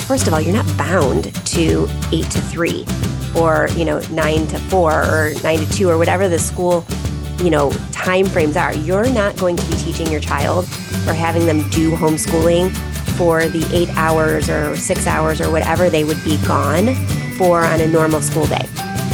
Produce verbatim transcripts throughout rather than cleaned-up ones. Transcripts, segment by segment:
first of all, you're not bound to eight to three or, you know, nine to four or nine to two or whatever the school, you know, time frames are. You're not going to be teaching your child or having them do homeschooling for the eight hours or six hours or whatever they would be gone for on a normal school day.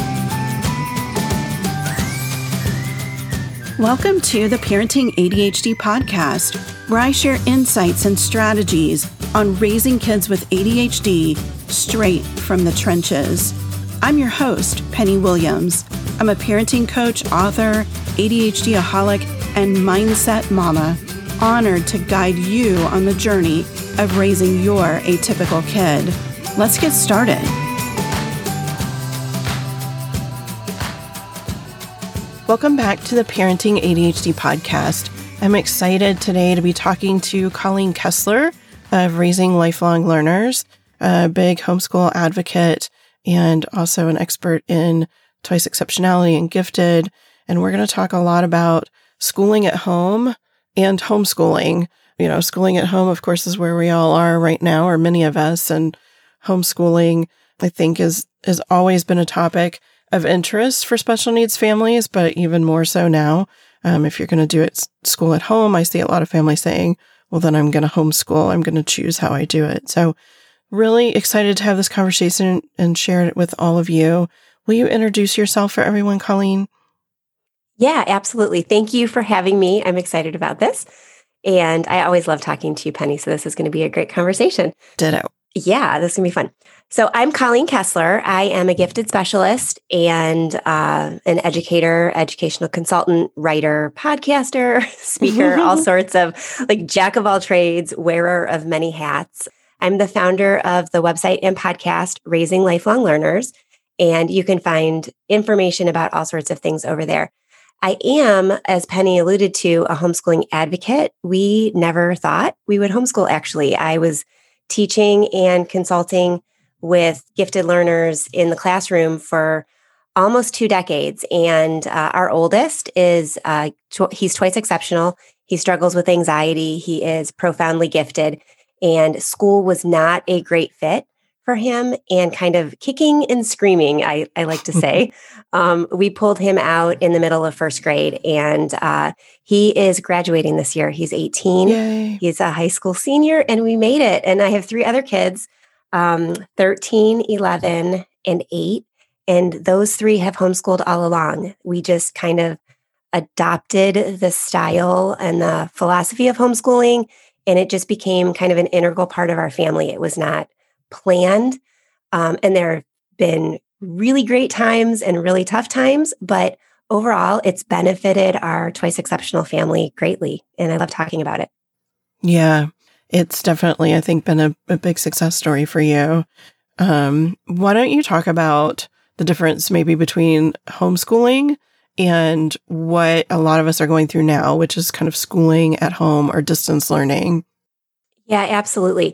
Welcome to the Parenting A D H D podcast, where I share insights and strategies on raising kids with A D H D straight from the trenches. I'm your host, Penny Williams. I'm a parenting coach, author, A D H D-aholic, and mindset mama, honored to guide you on the journey of raising your atypical kid. Let's get started. Welcome back to the Parenting A D H D podcast. I'm excited today to be talking to Colleen Kessler of Raising Lifelong Learners, a big homeschool advocate and also an expert in twice exceptionality and gifted. And we're going to talk a lot about schooling at home and homeschooling. You know, schooling at home, of course, is where we all are right now, or many of us. And homeschooling, I think, is has always been a topic of interest for special needs families, but even more so now. Um, if you're going to do it school at home, I see a lot of families saying, well, then I'm going to homeschool. I'm going to choose how I do it. So really excited to have this conversation and share it with all of you. Will you introduce yourself for everyone, Colleen? Yeah, absolutely. Thank you for having me. I'm excited about this. And I always love talking to you, Penny. So this is going to be a great conversation. Ditto. Yeah, this is going to be fun. So I'm Colleen Kessler. I am a gifted specialist and uh, an educator, educational consultant, writer, podcaster, speaker, all sorts of like jack of all trades, wearer of many hats. I'm the founder of the website and podcast, Raising Lifelong Learners, and you can find information about all sorts of things over there. I am, as Penny alluded to, a homeschooling advocate. We never thought we would homeschool, actually. I was teaching and consulting with gifted learners in the classroom for almost two decades. And uh, our oldest is, uh, tw- he's twice exceptional. He struggles with anxiety. He is profoundly gifted. And school was not a great fit for him, and kind of kicking and screaming, I, I like to say. um, we pulled him out in the middle of first grade, and uh, he is graduating this year. He's eighteen. Yay. He's a high school senior, and we made it. And I have three other kids, um, thirteen, eleven, and eight. And those three have homeschooled all along. We just kind of adopted the style and the philosophy of homeschooling, and it just became kind of an integral part of our family. It was not planned. Um, and there have been really great times and really tough times, but overall, it's benefited our twice exceptional family greatly. And I love talking about it. Yeah, it's definitely, I think, been a, a big success story for you. Um, why don't you talk about the difference maybe between homeschooling and what a lot of us are going through now, which is kind of schooling at home or distance learning? Yeah, absolutely.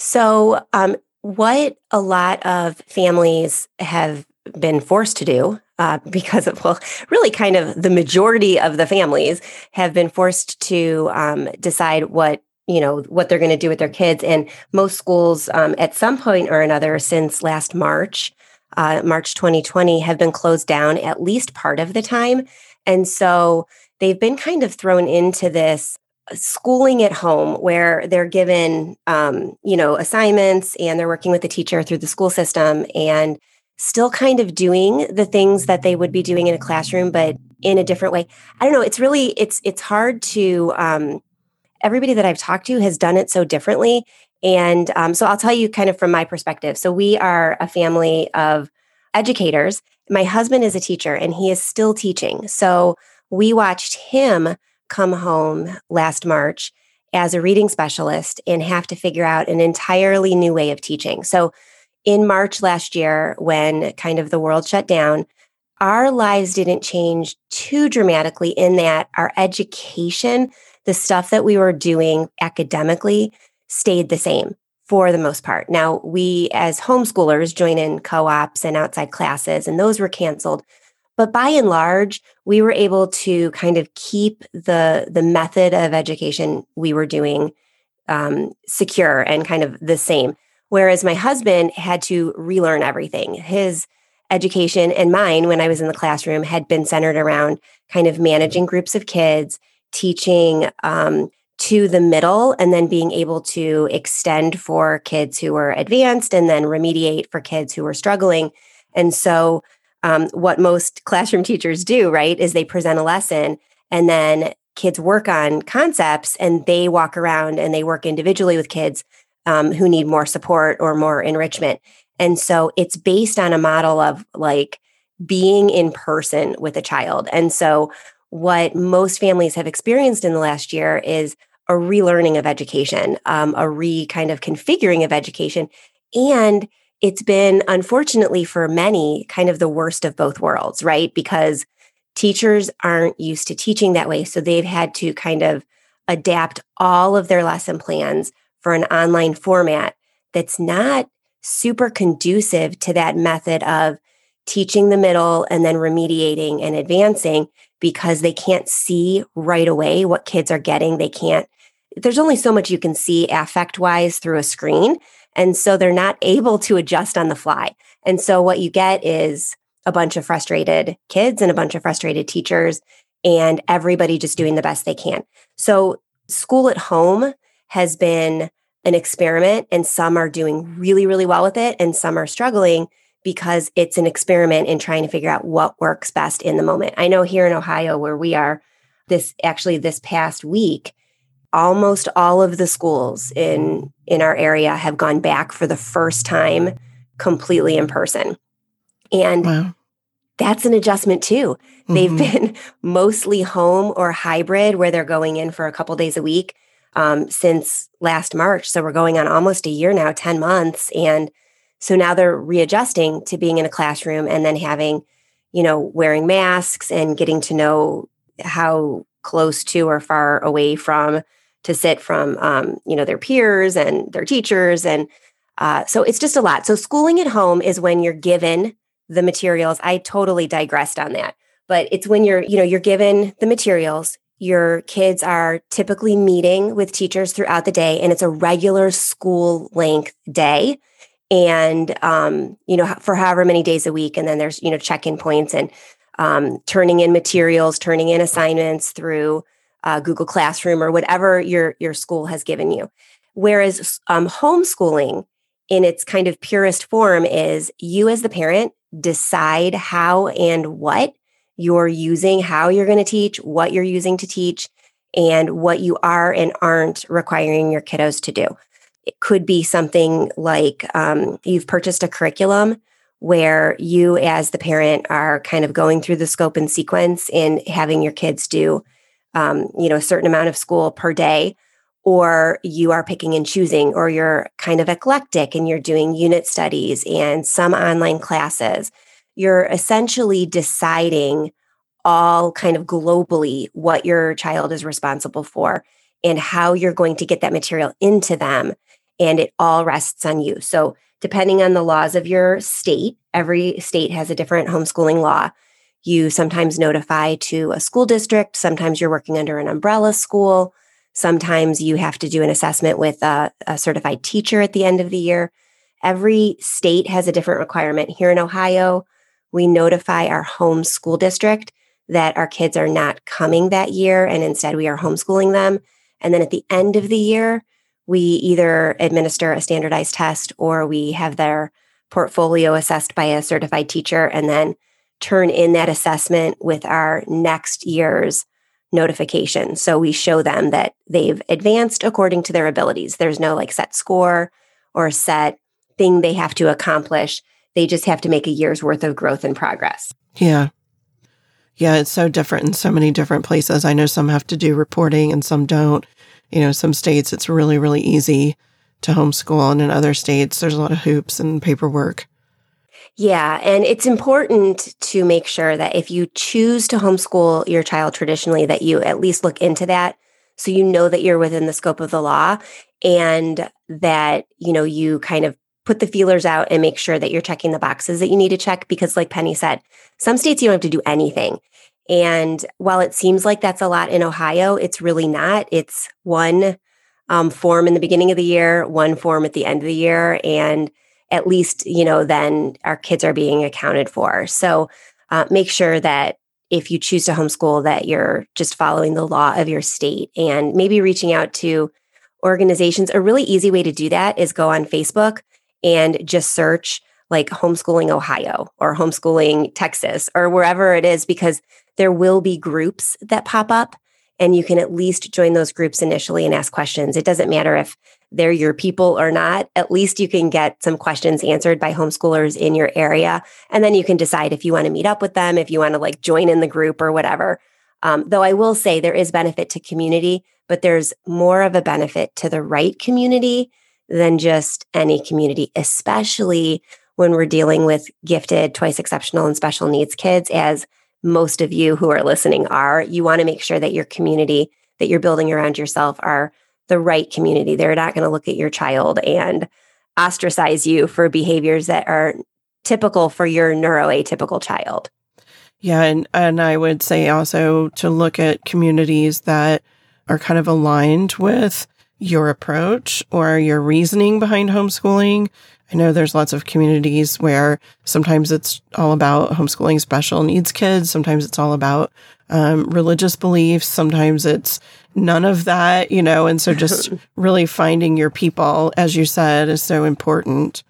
So, um, what a lot of families have been forced to do, uh, because of, well, really kind of the majority of the families have been forced to um, decide what, you know, what they're going to do with their kids. And most schools um, at some point or another since last March, uh, March twenty twenty, have been closed down at least part of the time. And so they've been kind of thrown into this schooling at home where they're given, um, you know, assignments, and they're working with the teacher through the school system and still kind of doing the things that they would be doing in a classroom, but in a different way. I don't know. It's really, it's, it's hard to, um, everybody that I've talked to has done it so differently. And um, so I'll tell you kind of from my perspective. So we are a family of educators. My husband is a teacher and he is still teaching. So we watched him come home last March as a reading specialist and have to figure out an entirely new way of teaching. So in March last year, when kind of the world shut down, our lives didn't change too dramatically in that our education, the stuff that we were doing academically, stayed the same for the most part. Now, we as homeschoolers join in co-ops and outside classes, and those were canceled. But by and large, we were able to kind of keep the, the method of education we were doing um, secure and kind of the same. Whereas my husband had to relearn everything. His education and mine, when I was in the classroom, had been centered around kind of managing groups of kids, teaching um, to the middle, and then being able to extend for kids who were advanced and then remediate for kids who were struggling. And so um, what most classroom teachers do, right, is they present a lesson and then kids work on concepts and they walk around and they work individually with kids um, who need more support or more enrichment. And so it's based on a model of like being in person with a child. And so what most families have experienced in the last year is a relearning of education, um, a re kind of configuring of education. And it's been, unfortunately for many, kind of the worst of both worlds, right? Because teachers aren't used to teaching that way. So they've had to kind of adapt all of their lesson plans for an online format that's not super conducive to that method of teaching the middle and then remediating and advancing, because they can't see right away what kids are getting. They can't, there's only so much you can see affect wise through a screen. And so they're not able to adjust on the fly. And so what you get is a bunch of frustrated kids and a bunch of frustrated teachers and everybody just doing the best they can. So school at home has been an experiment, and some are doing really, really well with it, and some are struggling because it's an experiment in trying to figure out what works best in the moment. I know here in Ohio, where we are, this actually this past week, almost all of the schools in in our area have gone back for the first time completely in person. And wow. That's an adjustment too. Mm-hmm. They've been mostly home or hybrid, where they're going in for a couple days a week um, since last March. So we're going on almost a year now, ten months. And so now they're readjusting to being in a classroom and then having, you know, wearing masks and getting to know how close to or far away from to sit from, um, you know, their peers and their teachers. And uh, so it's just a lot. So schooling at home is when you're given the materials. I totally digressed on that, but it's when you're, you know, you're given the materials. Your kids are typically meeting with teachers throughout the day, and it's a regular school length day. And, um, you know, for however many days a week. And then there's, you know, check-in points and um, turning in materials, turning in assignments through uh, Google Classroom or whatever your, your school has given you. Whereas um, homeschooling in its kind of purest form is you as the parent decide how and what you're using, how you're going to teach, what you're using to teach, and what you are and aren't requiring your kiddos to do. It could be something like um, you've purchased a curriculum where you as the parent are kind of going through the scope and sequence and having your kids do, um, you know, a certain amount of school per day, or you are picking and choosing, or you're kind of eclectic and you're doing unit studies and some online classes. You're essentially deciding all kind of globally what your child is responsible for and how you're going to get that material into them. And it all rests on you. So depending on the laws of your state, every state has a different homeschooling law. You sometimes notify to a school district. Sometimes you're working under an umbrella school. Sometimes you have to do an assessment with a, a certified teacher at the end of the year. Every state has a different requirement. Here in Ohio, we notify our home school district that our kids are not coming that year, and instead we are homeschooling them. And then at the end of the year, we either administer a standardized test or we have their portfolio assessed by a certified teacher and then turn in that assessment with our next year's notification. So we show them that they've advanced according to their abilities. There's no like set score or set thing they have to accomplish. They just have to make a year's worth of growth and progress. Yeah. Yeah, it's so different in so many different places. I know some have to do reporting and some don't. You know, some states it's really, really easy to homeschool, and in other states there's a lot of hoops and paperwork. Yeah, and it's important to make sure that if you choose to homeschool your child traditionally, that you at least look into that so you know that you're within the scope of the law, and that, you know, you kind of put the feelers out and make sure that you're checking the boxes that you need to check. Because like Penny said, some states you don't have to do anything. And while it seems like that's a lot in Ohio, it's really not. It's one um, form in the beginning of the year, one form at the end of the year, and at least, you know, then our kids are being accounted for. So uh, make sure that if you choose to homeschool, that you're just following the law of your state and maybe reaching out to organizations. A really easy way to do that is go on Facebook and just search like Homeschooling Ohio or Homeschooling Texas or wherever it is, because there will be groups that pop up and you can at least join those groups initially and ask questions. It doesn't matter if they're your people or not. At least you can get some questions answered by homeschoolers in your area. And then you can decide if you want to meet up with them, if you want to like join in the group or whatever. Um, though I will say there is benefit to community, but there's more of a benefit to the right community than just any community, especially when we're dealing with gifted, twice exceptional, and special needs kids, as most of you who are listening are. You want to make sure that your community that you're building around yourself are the right community. They're not going to look at your child and ostracize you for behaviors that are typical for your neuroatypical child. Yeah, and, and I would say also to look at communities that are kind of aligned with your approach or your reasoning behind homeschooling. I know there's lots of communities where sometimes it's all about homeschooling special needs kids. Sometimes it's all about um, religious beliefs. Sometimes it's none of that, you know, and so just really finding your people, as you said, is so important.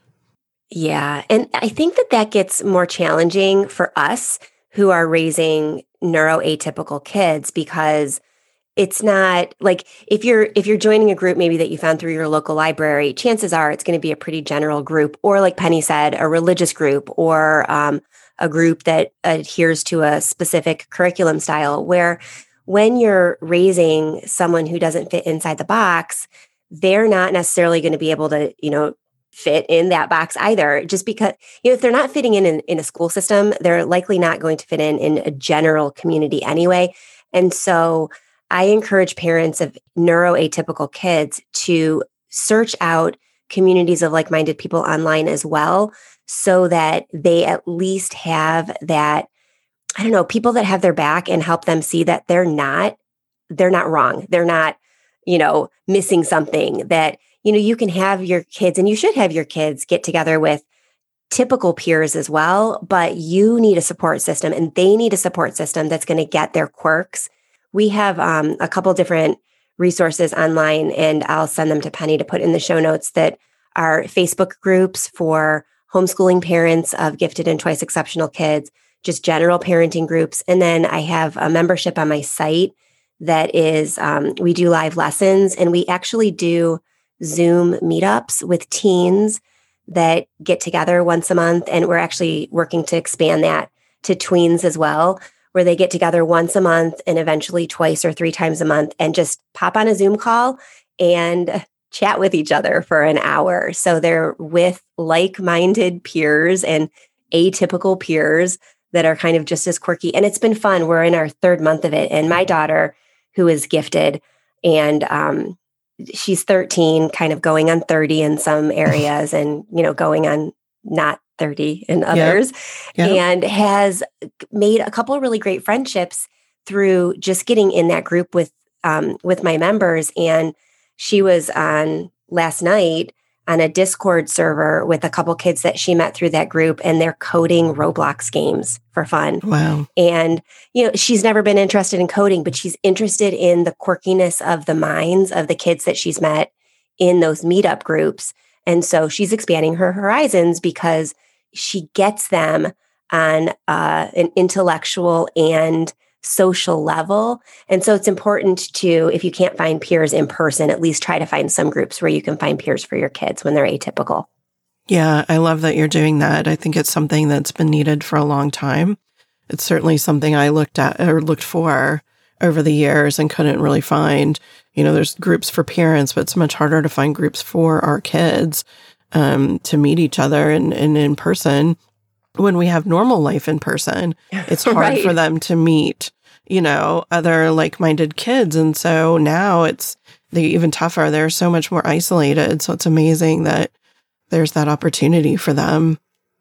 Yeah. And I think that that gets more challenging for us who are raising neuroatypical kids, because it's not like if you're if you're joining a group maybe that you found through your local library, chances are it's going to be a pretty general group, or like Penny said, a religious group, or um, a group that adheres to a specific curriculum style, where when you're raising someone who doesn't fit inside the box, they're not necessarily going to be able to, you know, fit in that box either. Just because, you know, if they're not fitting in, in in a school system, they're likely not going to fit in in a general community anyway. And so I encourage parents of neuroatypical kids to search out communities of like-minded people online as well, so that they at least have that, I don't know, people that have their back and help them see that they're not, they're not wrong. They're not, you know, missing something. That, you know, you can have your kids, and you should have your kids get together with typical peers as well, but you need a support system and they need a support system that's going to get their quirks. We have um, a couple different resources online, and I'll send them to Penny to put in the show notes, that are Facebook groups for homeschooling parents of gifted and twice exceptional kids, just general parenting groups. And then I have a membership on my site that is, um, we do live lessons, and we actually do Zoom meetups with teens that get together once a month. And we're actually working to expand that to tweens as well, where they get together once a month and eventually twice or three times a month and just pop on a Zoom call and chat with each other for an hour. So they're with like-minded peers and atypical peers that are kind of just as quirky. And it's been fun. We're in our third month of it. And my daughter, who is gifted, and um, she's thirteen, kind of going on thirty in some areas and, you know, going on not thirty in others, yep. Yep. And has made a couple of really great friendships through just getting in that group with um, with my members. And she was on last night on a Discord server with a couple kids that she met through that group, and they're coding Roblox games for fun. Wow. And, you know, she's never been interested in coding, but she's interested in the quirkiness of the minds of the kids that she's met in those meetup groups. And so she's expanding her horizons because she gets them on uh, an intellectual and social level. And so it's important to, if you can't find peers in person, at least try to find some groups where you can find peers for your kids when they're atypical. Yeah, I love that you're doing that. I think it's something that's been needed for a long time. It's certainly something I looked at or looked for over the years and couldn't really find. You know, there's groups for parents, but it's much harder to find groups for our kids um, to meet each other and in, in, in person. When we have normal life in person, it's hard right. for them to meet, you know, other like-minded kids. And so now it's they even tougher. They're so much more isolated. So it's amazing that there's that opportunity for them.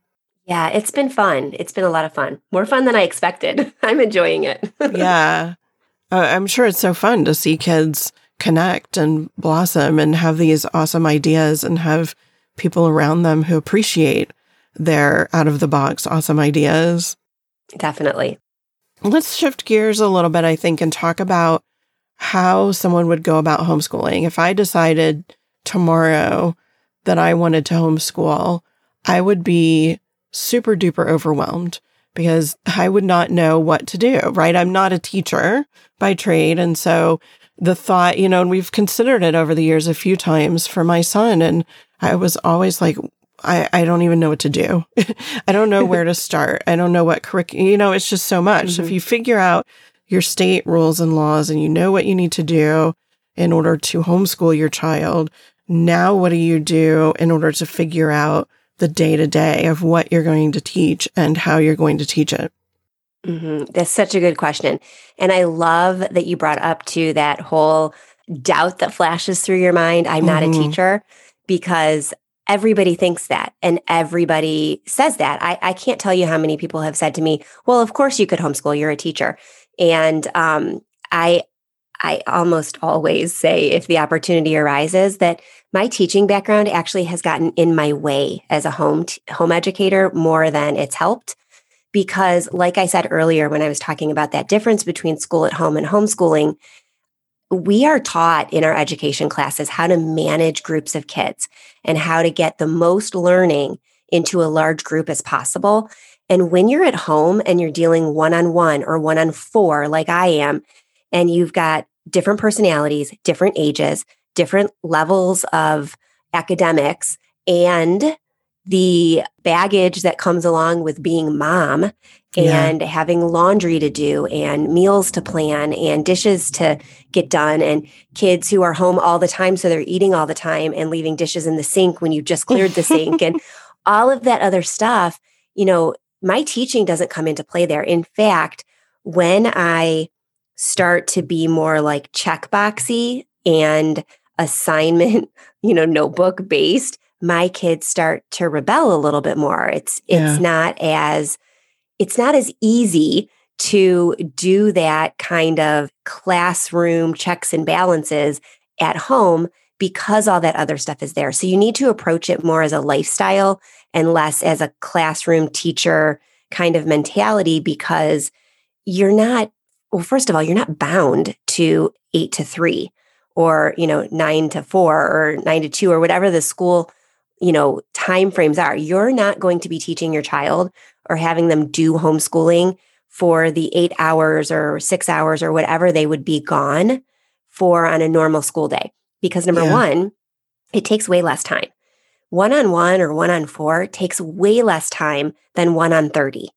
Yeah, it's been fun. It's been a lot of fun. More fun than I expected. I'm enjoying it. Yeah. Uh, I'm sure it's so fun to see kids connect and blossom and have these awesome ideas and have people around them who appreciate their out of the box awesome ideas. Definitely. Let's shift gears a little bit, I think, and talk about how someone would go about homeschooling. If I decided tomorrow that I wanted to homeschool, I would be super duper overwhelmed because I would not know what to do, right? I'm not a teacher by trade. And so the thought, you know, and we've considered it over the years a few times for my son. And I was always like, I, I don't even know what to do. I don't know where to start. I don't know what curriculum, you know, it's just so much. Mm-hmm. So if you figure out your state rules and laws and you know what you need to do in order to homeschool your child, now what do you do in order to figure out the day-to-day of what you're going to teach and how you're going to teach it? Mm-hmm. That's such a good question. And I love that you brought up to that whole doubt that flashes through your mind. I'm not mm-hmm. a teacher, because everybody thinks that and everybody says that. I, I can't tell you how many people have said to me, well, of course you could homeschool. You're a teacher. And um, I I almost always say, if the opportunity arises, that my teaching background actually has gotten in my way as a home t- home educator more than it's helped. Because like I said earlier, when I was talking about that difference between school at home and homeschooling, we are taught in our education classes how to manage groups of kids and how to get the most learning into a large group as possible. And when you're at home and you're dealing one-on-one or one-on-four like I am, and you've got different personalities, different ages, different levels of academics, and the baggage that comes along with being mom and yeah. having laundry to do and meals to plan and dishes to get done and kids who are home all the time, so they're eating all the time and leaving dishes in the sink when you just cleared the sink and all of that other stuff, you know, my teaching doesn't come into play there. In fact, when I start to be more like checkboxy and assignment, you know, notebook based, my kids start to rebel a little bit more. It's it's yeah. not as it's not as easy to do that kind of classroom checks and balances at home because all that other stuff is there. So you need to approach it more as a lifestyle and less as a classroom teacher kind of mentality, because you're not, well, first of all, you're not bound to eight to three or, you know, nine to four or nine to two or whatever the school, you know, timeframes are. You're not going to be teaching your child or having them do homeschooling for the eight hours or six hours or whatever they would be gone for on a normal school day. Because number yeah. one, it takes way less time. One-on-one or one-on-four takes way less time than one-on thirty.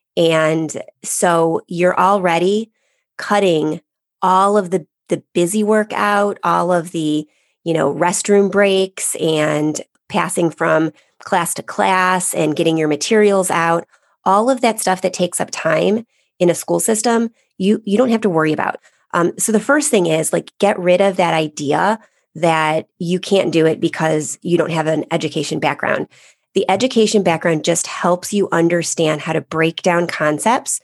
And so you're already cutting all of the, the busy work out, all of the, you know, restroom breaks and passing from class to class and getting your materials out. All of that stuff that takes up time in a school system, you you don't have to worry about. Um, so the first thing is, like, get rid of that idea that you can't do it because you don't have an education background. The education background just helps you understand how to break down concepts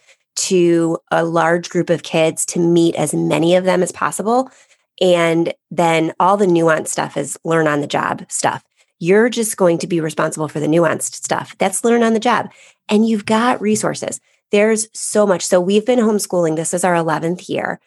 to a large group of kids to meet as many of them as possible. And then all the nuanced stuff is learn on the job stuff. You're just going to be responsible for the nuanced stuff. That's learn on the job. And you've got resources. There's so much. So we've been homeschooling. This is our eleventh year.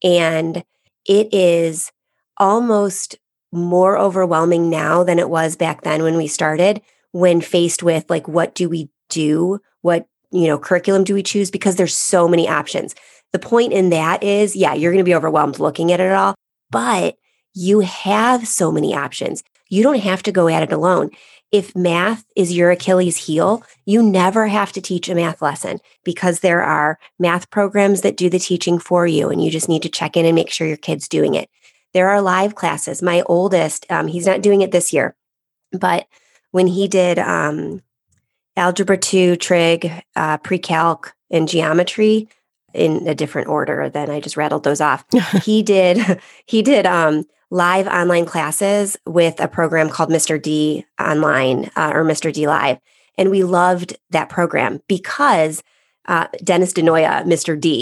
And it is almost more overwhelming now than it was back then when we started, when faced with, like, what do we do? What, you know, curriculum do we choose? Because there's so many options. The point in that is, yeah, you're going to be overwhelmed looking at it all, but you have so many options. You don't have to go at it alone. If math is your Achilles heel, you never have to teach a math lesson, because there are math programs that do the teaching for you, and you just need to check in and make sure your kid's doing it. There are live classes. My oldest, um, he's not doing it this year, but when he did um, Algebra two, Trig, uh, Pre-Calc, and Geometry in a different order, then I just rattled those off. he did, he did um, live online classes with a program called Mister D Online uh, or Mister D Live. And we loved that program because uh, Dennis DeNoia, Mister D,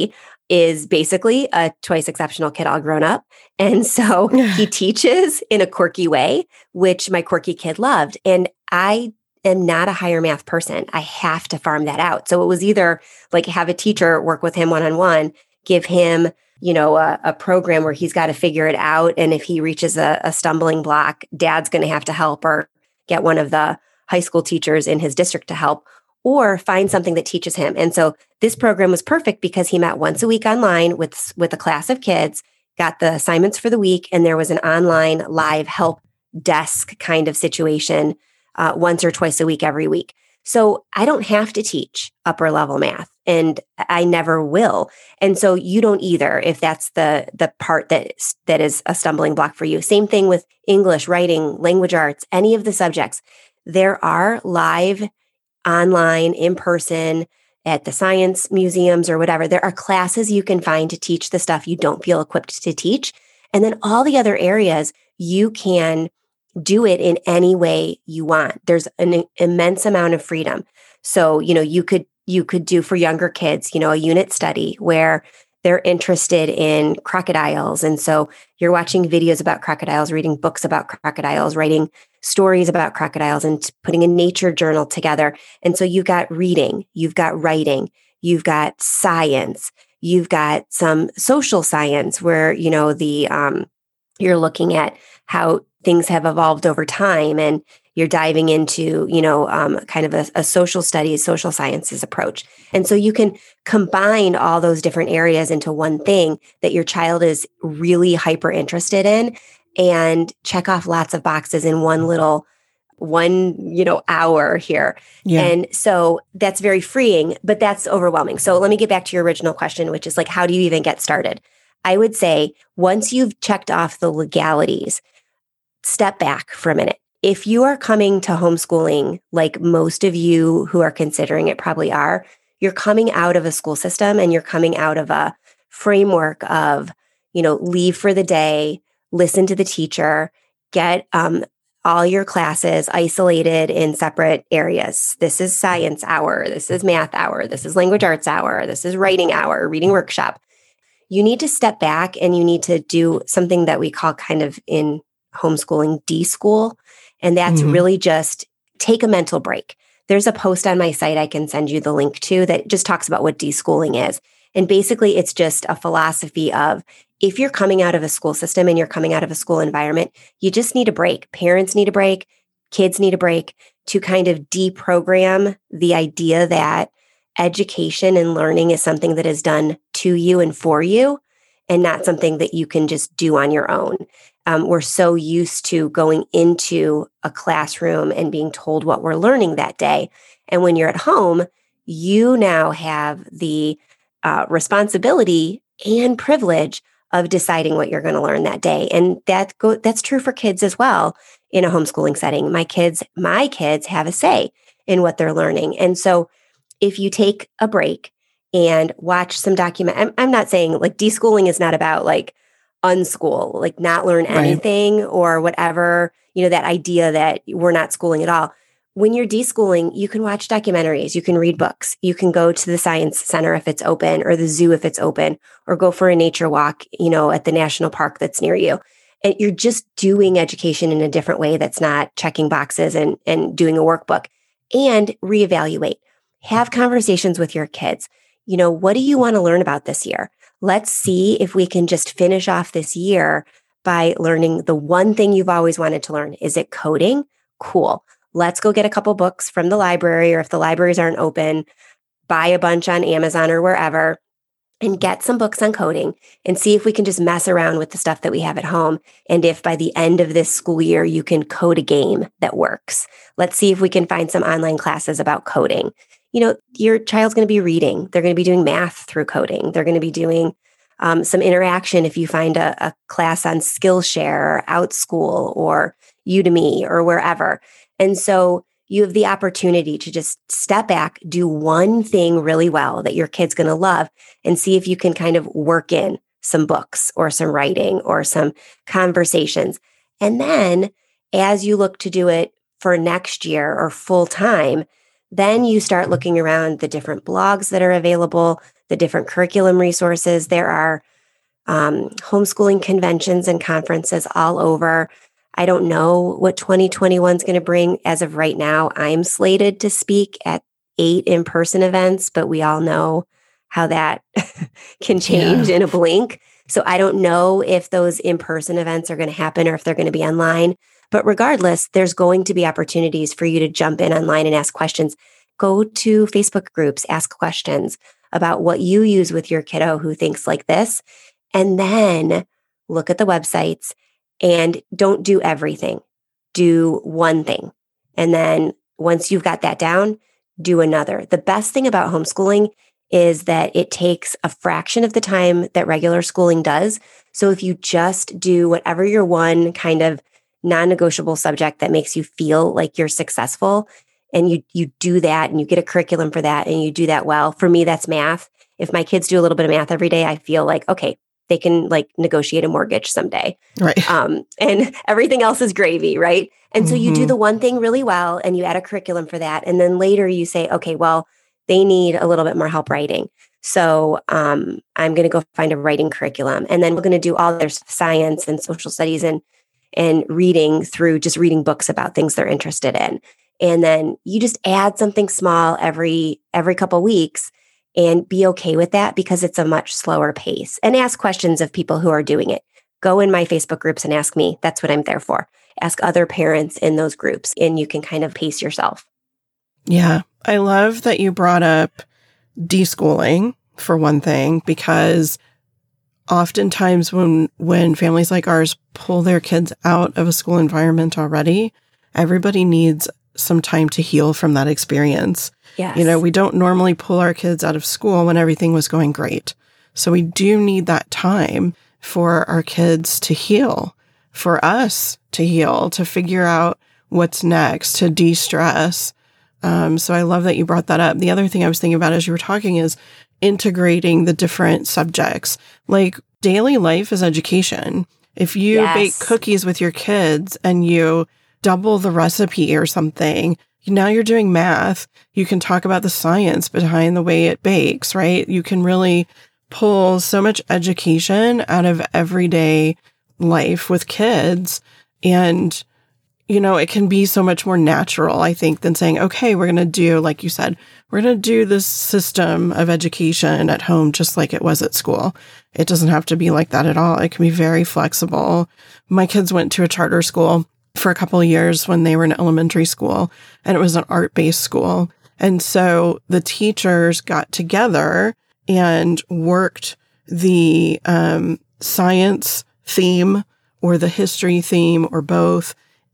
is basically a twice exceptional kid all grown up. And so he teaches in a quirky way, which my quirky kid loved. And I am not a higher math person. I have to farm that out. So it was either like have a teacher work with him one-on-one, give him, you know, a, a program where he's got to figure it out. And if he reaches a, a stumbling block, dad's going to have to help or get one of the high school teachers in his district to help, or find something that teaches him. And so this program was perfect because he met once a week online with, with a class of kids, got the assignments for the week, and there was an online live help desk kind of situation uh, once or twice a week every week. So I don't have to teach upper level math, and I never will. And so you don't either if that's the the part that that is a stumbling block for you. Same thing with English, writing, language arts, any of the subjects. There are live, online, in person, at the science museums or whatever. There are classes you can find to teach the stuff you don't feel equipped to teach. And then all the other areas, you can do it in any way you want. There's an immense amount of freedom. So, you know, you could you could do for younger kids, you know, a unit study where they're interested in crocodiles. And so you're watching videos about crocodiles, reading books about crocodiles, writing stories about crocodiles, and putting a nature journal together. And so you've got reading, you've got writing, you've got science, you've got some social science where, you know, the um, you're looking at how things have evolved over time, and you're diving into, you know, um, kind of a, a social studies, social sciences approach. And so you can combine all those different areas into one thing that your child is really hyper interested in, and check off lots of boxes in one little, one, you know, hour here. Yeah. And so that's very freeing, but that's overwhelming. So let me get back to your original question, which is like, how do you even get started? I would say once you've checked off the legalities, step back for a minute. If you are coming to homeschooling, like most of you who are considering it probably are, you're coming out of a school system and you're coming out of a framework of, you know, leave for the day, listen to the teacher, get um, all your classes isolated in separate areas. This is science hour. This is math hour. This is language arts hour. This is writing hour, reading workshop. You need to step back and you need to do something that we call kind of in homeschooling de-school. And that's mm-hmm. really just take a mental break. There's a post on my site I can send you the link to that just talks about what de-schooling is. And basically, it's just a philosophy of if you're coming out of a school system and you're coming out of a school environment, you just need a break. Parents need a break. Kids need a break to kind of deprogram the idea that education and learning is something that is done to you and for you, and not something that you can just do on your own. Um, we're so used to going into a classroom and being told what we're learning that day. And when you're at home, you now have the uh, responsibility and privilege of deciding what you're going to learn that day. And that go- that's true for kids as well in a homeschooling setting. My kids, my kids have a say in what they're learning. And so if you take a break and watch some document, I'm, I'm not saying like de-schooling is not about like unschool, like not learn anything right. or whatever, you know, that idea that we're not schooling at all. When you're de-schooling, you can watch documentaries, you can read books, you can go to the science center if it's open, or the zoo if it's open, or go for a nature walk, you know, at the national park that's near you. And you're just doing education in a different way that's not checking boxes and, and doing a workbook. And reevaluate. Have conversations with your kids. You know, what do you want to learn about this year? Let's see if we can just finish off this year by learning the one thing you've always wanted to learn. Is it coding? Cool. Let's go get a couple books from the library, or if the libraries aren't open, buy a bunch on Amazon or wherever, and get some books on coding and see if we can just mess around with the stuff that we have at home. And if by the end of this school year, you can code a game that works. Let's see if we can find some online classes about coding. You know, your child's going to be reading. They're going to be doing math through coding. They're going to be doing um, some interaction if you find a, a class on Skillshare or OutSchool or Udemy or wherever. And so you have the opportunity to just step back, do one thing really well that your kid's going to love, and see if you can kind of work in some books or some writing or some conversations. And then as you look to do it for next year or full time, Then you start looking around the different blogs that are available, the different curriculum resources. There are um, homeschooling conventions and conferences all over. I don't know what twenty twenty-one is going to bring. As of right now, I'm slated to speak at eight in-person events, but we all know how that can change Yeah. in a blink. So I don't know if those in-person events are going to happen or if they're going to be online. But regardless, there's going to be opportunities for you to jump in online and ask questions. Go to Facebook groups, ask questions about what you use with your kiddo who thinks like this. And then look at the websites and don't do everything. Do one thing. And then once you've got that down, do another. The best thing about homeschooling is that it takes a fraction of the time that regular schooling does. So if you just do whatever your one kind of non-negotiable subject that makes you feel like you're successful, and you you do that and you get a curriculum for that and you do that well. For me, that's math. If my kids do a little bit of math every day, I feel like, okay, they can like negotiate a mortgage someday. Right. Um, and everything else is gravy, right? And so you do Mhm. the one thing really well and you add a curriculum for that. And then later you say, okay, well, they need a little bit more help writing. So um, I'm going to go find a writing curriculum. And then we're going to do all their science and social studies and and reading through just reading books about things they're interested in. And then you just add something small every every couple weeks and be okay with that because it's a much slower pace. And ask questions of people who are doing it. Go in my Facebook groups and ask me. That's what I'm there for. Ask other parents in those groups and you can kind of pace yourself. Yeah. I love that you brought up deschooling for one thing, because oftentimes when when families like ours pull their kids out of a school environment already, everybody needs some time to heal from that experience. Yes. You know, we don't normally pull our kids out of school when everything was going great. So we do need that time for our kids to heal, for us to heal, to figure out what's next, to de-stress. Um, so I love that you brought that up. The other thing I was thinking about as you were talking is integrating the different subjects. Like daily life is education. If you Yes. bake cookies with your kids and you double the recipe or something, now you're doing math. You can talk about the science behind the way it bakes, right? You can really pull so much education out of everyday life with kids. And, you know, it can be so much more natural, I think, than saying, okay, we're going to do, like you said, we're going to do this system of education at home just like it was at school. It doesn't have to be like that at all. It can be very flexible. My kids went to a charter school for a couple of years when they were in elementary school, and it was an art-based school. And so the teachers got together and worked the um, science theme or the history theme or both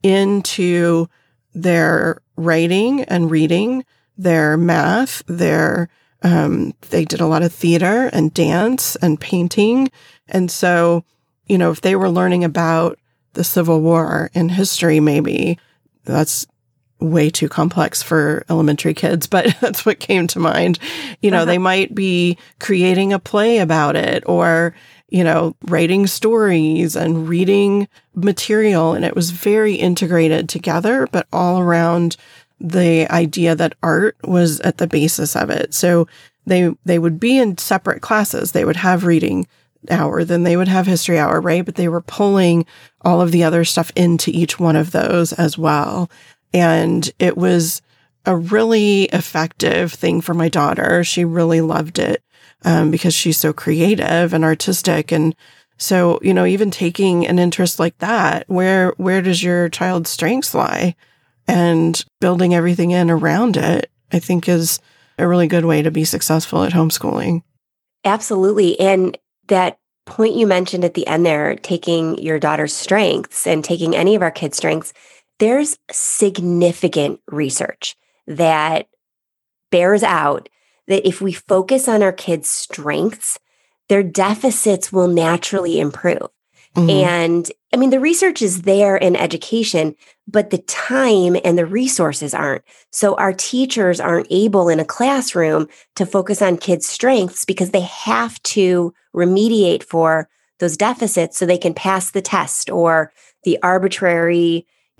into their writing and reading, their math, their um, they did a lot of theater and dance and painting. And so, you know, if they were learning about the Civil War in history, maybe that's way too complex for elementary kids, but that's what came to mind. You know, uh-huh. They might be creating a play about it or, you know, writing stories and reading material. And it was very integrated together, but all around the idea that art was at the basis of it. So they, they would be in separate classes. They would have reading hour, then they would have history hour, right? But they were pulling all of the other stuff into each one of those as well. And it was a really effective thing for my daughter. She really loved it um, because she's so creative and artistic. And so, you know, even taking an interest like that, where where does your child's strengths lie? And building everything in around it, I think is a really good way to be successful at homeschooling. Absolutely. And that point you mentioned at the end there, taking your daughter's strengths and taking any of our kids' strengths, there's significant research that bears out that if we focus on our kids' strengths, their deficits will naturally improve. Mm-hmm. And I mean, the research is there in education, but the time and the resources aren't. So our teachers aren't able in a classroom to focus on kids' strengths because they have to remediate for those deficits so they can pass the test or the arbitrary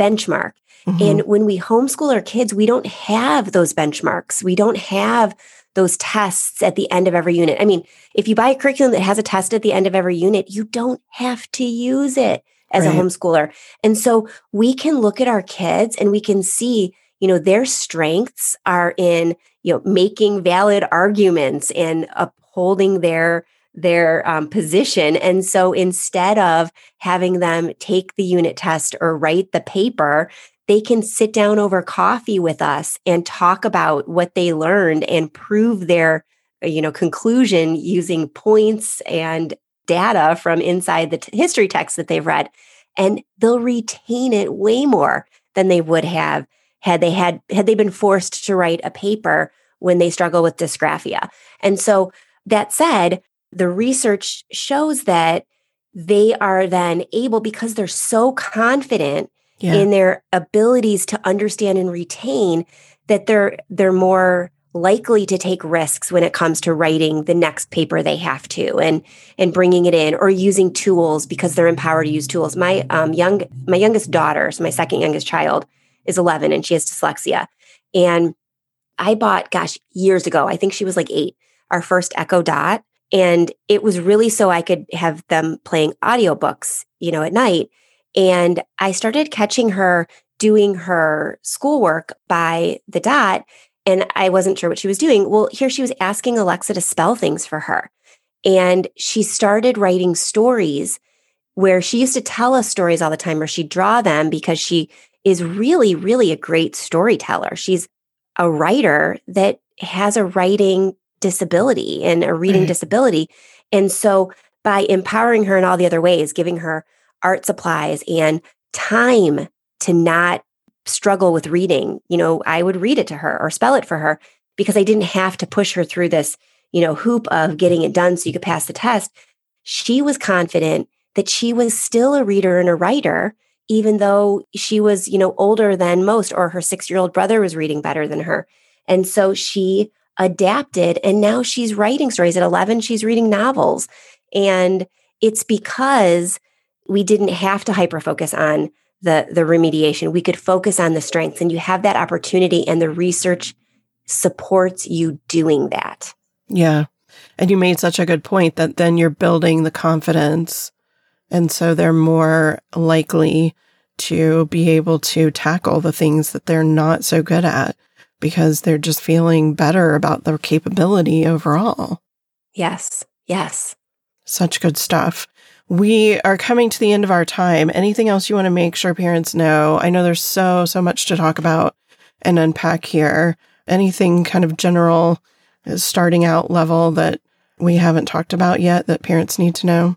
benchmark. Mm-hmm. And when we homeschool our kids, we don't have those benchmarks. We don't have those tests at the end of every unit. I mean, if you buy a curriculum that has a test at the end of every unit, you don't have to use it as Right. a homeschooler. And so we can look at our kids and we can see, you know, their strengths are in, you know, making valid arguments and upholding their their um, position. And so instead of having them take the unit test or write the paper, they can sit down over coffee with us and talk about what they learned and prove their, you know, conclusion using points and data from inside the t- history text that they've read. And they'll retain it way more than they would have had they had had they been forced to write a paper when they struggle with dysgraphia. And so that said, the research shows that they are then able, because they're so confident Yeah. in their abilities to understand and retain, that they're they're more likely to take risks when it comes to writing the next paper they have to, and and bringing it in or using tools because they're empowered to use tools. My um, young my youngest daughter, so my second youngest child, is eleven and she has dyslexia. And I bought, gosh, years ago, I think she was like eight, our first Echo Dot. And it was really so I could have them playing audiobooks, you know, at night. And I started catching her doing her schoolwork by the dot, and I wasn't sure what she was doing. Well, here she was asking Alexa to spell things for her. And she started writing stories where she used to tell us stories all the time, or she'd draw them, because she is really, really a great storyteller. She's a writer that has a writing disability and a reading Right. disability. And so by empowering her in all the other ways, giving her art supplies and time to not struggle with reading, you know, I would read it to her or spell it for her because I didn't have to push her through this, you know, hoop of getting it done so you could pass the test. She was confident that she was still a reader and a writer, even though she was, you know, older than most, or her six-year-old brother was reading better than her. And so she adapted, and now she's writing stories. At eleven, she's reading novels. And it's because we didn't have to hyper-focus on the, the remediation. We could focus on the strengths, and you have that opportunity, and the research supports you doing that. Yeah. And you made such a good point that then you're building the confidence. And so they're more likely to be able to tackle the things that they're not so good at because they're just feeling better about their capability overall. Yes. Yes. Such good stuff. We are coming to the end of our time. Anything else you want to make sure parents know? I know there's so, so much to talk about and unpack here. Anything kind of general, starting out level that we haven't talked about yet that parents need to know?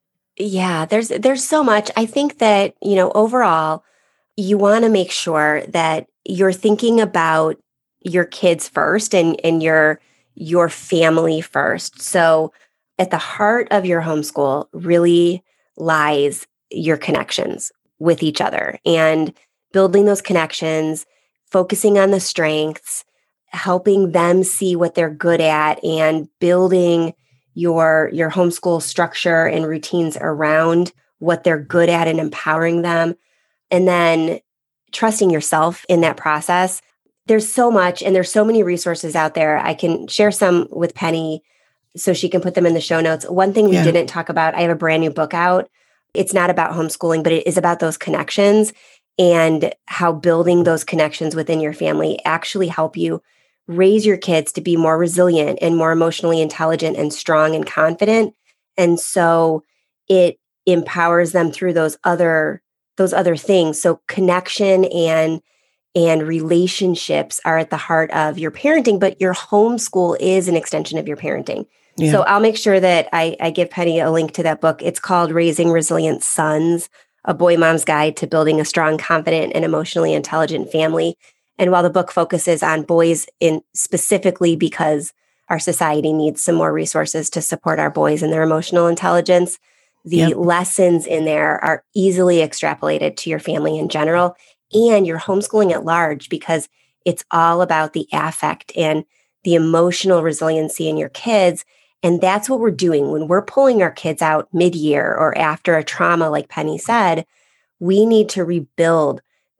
Yeah, there's there's so much. I think that, you know, overall, you want to make sure that you're thinking about your kids first and and your your family first. So at the heart of your homeschool really lies your connections with each other, and building those connections, focusing on the strengths, helping them see what they're good at, and building your your homeschool structure and routines around what they're good at and empowering them. And then trusting yourself in that process. There's so much, and there's so many resources out there. I can share some with Penny so she can put them in the show notes. One thing we Yeah. didn't talk about, I have a brand new book out. It's not about homeschooling, but it is about those connections and how building those connections within your family actually help you raise your kids to be more resilient and more emotionally intelligent and strong and confident. And so it empowers them through those other those other things. So connection and and relationships are at the heart of your parenting, but your homeschool is an extension of your parenting. Yeah. So I'll make sure that I, I give Penny a link to that book. It's called Raising Resilient Sons, A Boy Mom's Guide to Building a Strong, Confident, and Emotionally Intelligent Family. And while the book focuses on boys in specifically because our society needs some more resources to support our boys and their emotional intelligence, the Yep. lessons in there are easily extrapolated to your family in general and your homeschooling at large, because it's all about the affect and the emotional resiliency in your kids. And that's what we're doing when we're pulling our kids out mid-year or after a trauma, like Penny said. We need to rebuild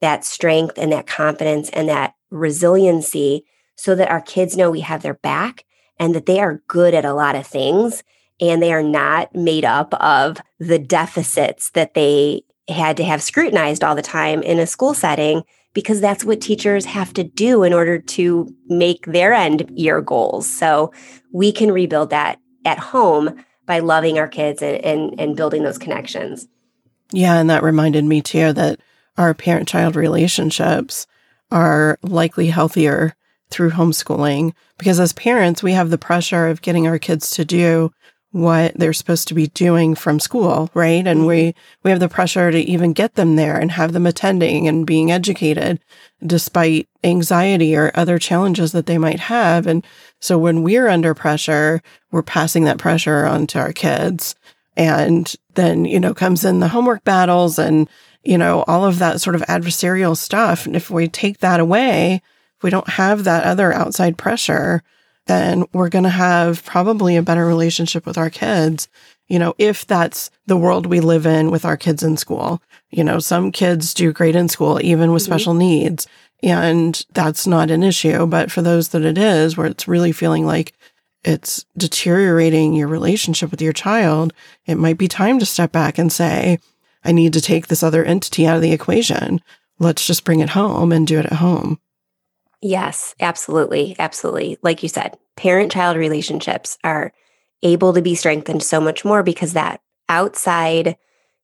that strength and that confidence and that resiliency so that our kids know we have their back and that they are good at a lot of things and they are not made up of the deficits that they had to have scrutinized all the time in a school setting, because that's what teachers have to do in order to make their end year goals. So we can rebuild that at home by loving our kids and, and, and building those connections. Yeah, and that reminded me too that our parent-child relationships are likely healthier through homeschooling, because as parents, we have the pressure of getting our kids to do what they're supposed to be doing from school, right? And we, we have the pressure to even get them there and have them attending and being educated despite anxiety or other challenges that they might have. And so when we're under pressure, we're passing that pressure on to our kids. And then, you know, comes in the homework battles and, you know, all of that sort of adversarial stuff. And if we take that away, if we don't have that other outside pressure, then we're going to have probably a better relationship with our kids, you know, if that's the world we live in with our kids in school. You know, some kids do great in school, even with mm-hmm. special needs, and that's not an issue. But for those that it is, where it's really feeling like it's deteriorating your relationship with your child, it might be time to step back and say, I need to take this other entity out of the equation. Let's just bring it home and do it at home. Yes, absolutely. Absolutely. Like you said, parent-child relationships are able to be strengthened so much more because that outside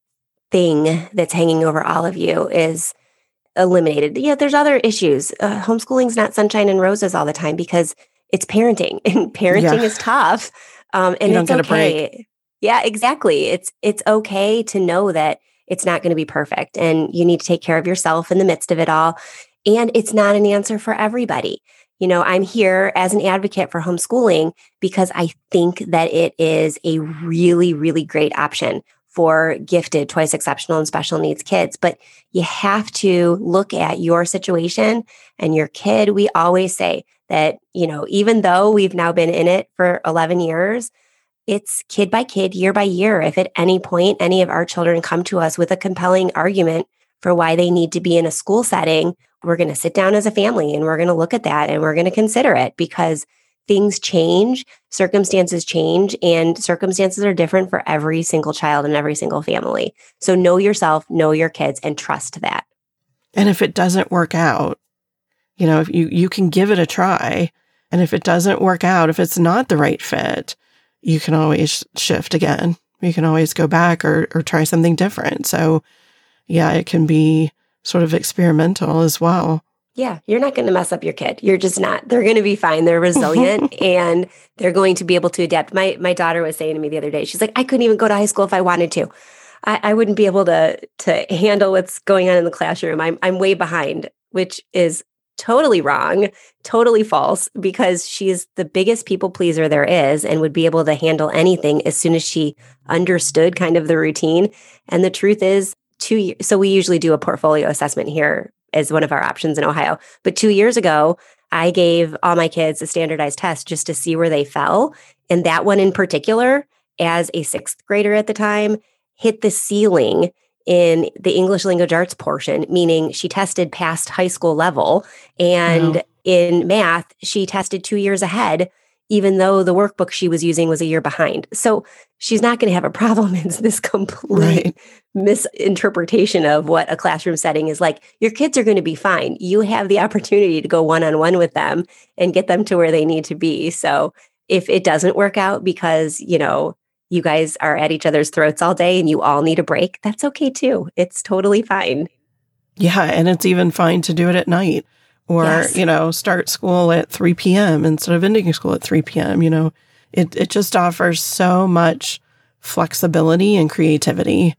thing that's hanging over all of you is eliminated. Yeah, there's other issues. Uh, homeschooling's not sunshine and roses all the time because it's parenting, and parenting Yeah. is tough. Um, and You don't it's get a okay. break. Yeah, exactly. It's it's okay to know that it's not going to be perfect, and you need to take care of yourself in the midst of it all. And it's not an answer for everybody. You know, I'm here as an advocate for homeschooling because I think that it is a really, really great option for gifted, twice exceptional, and special needs kids. But you have to look at your situation and your kid. We always say that, you know, even though we've now been in it for eleven years, it's kid by kid, year by year. If at any point any of our children come to us with a compelling argument for why they need to be in a school setting, we're going to sit down as a family and we're going to look at that and we're going to consider it, because things change, circumstances change, and circumstances are different for every single child and every single family. So know yourself, know your kids, and trust that. And if it doesn't work out, you know, if you, you can give it a try. And if it doesn't work out, if it's not the right fit, you can always shift again. You can always go back or, or try something different. So yeah, it can be sort of experimental as well. Yeah, you're not going to mess up your kid. You're just not. They're going to be fine. They're resilient and they're going to be able to adapt. My my daughter was saying to me the other day, she's like, I couldn't even go to high school if I wanted to. I, I wouldn't be able to to handle what's going on in the classroom. I'm I'm way behind, which is totally wrong, totally false, because she's the biggest people pleaser there is and would be able to handle anything as soon as she understood kind of the routine. And the truth is, two years, so we usually do a portfolio assessment here as one of our options in Ohio. But two years ago, I gave all my kids a standardized test just to see where they fell. And that one in particular, as a sixth grader at the time, hit the ceiling in the English language arts portion, meaning she tested past high school level. And wow. in math, she tested two years ahead, even though the workbook she was using was a year behind. So she's not going to have a problem. It's this complete right. misinterpretation of what a classroom setting is like. Your kids are going to be fine. You have the opportunity to go one-on-one with them and get them to where they need to be. So if it doesn't work out because, you know, you guys are at each other's throats all day and you all need a break, that's okay too. It's totally fine. Yeah. And it's even fine to do it at night. Or, yes. you know, start school at three p.m. instead of ending school at three p.m. You know, it, it just offers so much flexibility and creativity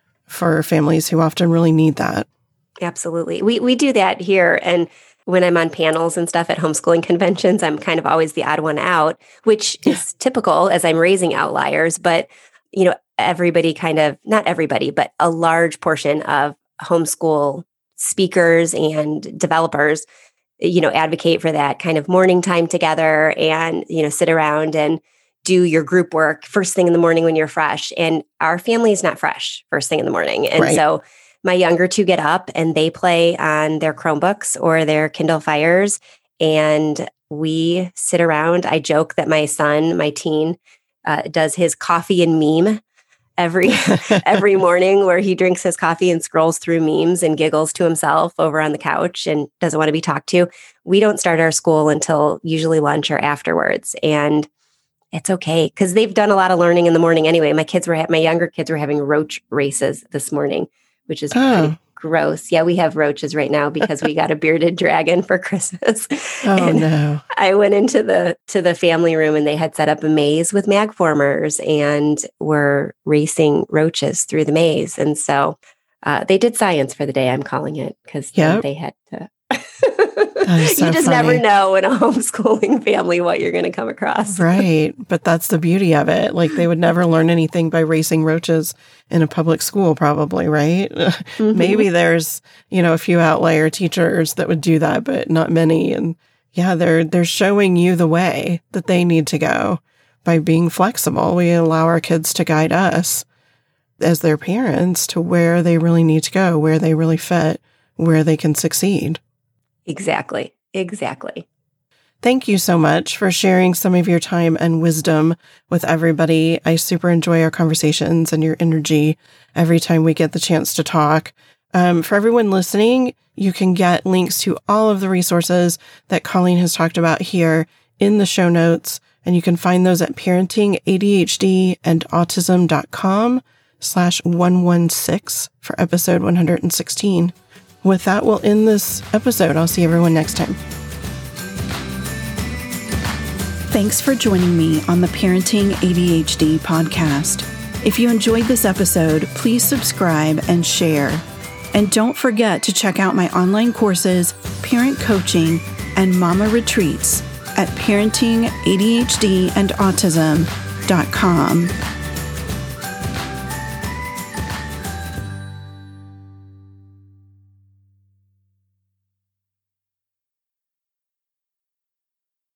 for families who often really need that. Absolutely. We we do that here. And when I'm on panels and stuff at homeschooling conventions, I'm kind of always the odd one out, which yeah. is typical as I'm raising outliers. But, you know, everybody kind of, not everybody, but a large portion of homeschool speakers and developers, you know, advocate for that kind of morning time together and, you know, sit around and do your group work first thing in the morning when you're fresh. And our family is not fresh first thing in the morning. And right. so my younger two get up and they play on their Chromebooks or their Kindle Fires, and we sit around. I joke that my son, my teen, uh, does his coffee and meme every every morning, where he drinks his coffee and scrolls through memes and giggles to himself over on the couch and doesn't want to be talked to. We don't start our school until usually lunch or afterwards, and it's okay because they've done a lot of learning in the morning anyway. My kids were ha- my younger kids were having roach races this morning, which is oh. pretty gross. Yeah, we have roaches right now because we got a bearded dragon for Christmas. Oh and no. I went into the to the family room and they had set up a maze with mag formers and were racing roaches through the maze. And so uh, they did science for the day, I'm calling it, because yep. they had to. So you just funny. Never know in a homeschooling family what you're going to come across. Right. But that's the beauty of it. Like they would never learn anything by racing roaches in a public school, probably, right? Mm-hmm. Maybe there's, you know, a few outlier teachers that would do that, but not many. And yeah, they're they're showing you the way that they need to go by being flexible. We allow our kids to guide us as their parents to where they really need to go, where they really fit, where they can succeed. Exactly. Exactly. Thank you so much for sharing some of your time and wisdom with everybody. I super enjoy our conversations and your energy every time we get the chance to talk. Um, for everyone listening, you can get links to all of the resources that Colleen has talked about here in the show notes, and you can find those at parenting A D H D and autism dot com slash one one six for episode one hundred sixteen. With that, we'll end this episode. I'll see everyone next time. Thanks for joining me on the Parenting A D H D podcast. If you enjoyed this episode, please subscribe and share. And don't forget to check out my online courses, parent coaching, and mama retreats at parenting A D H D and autism dot com.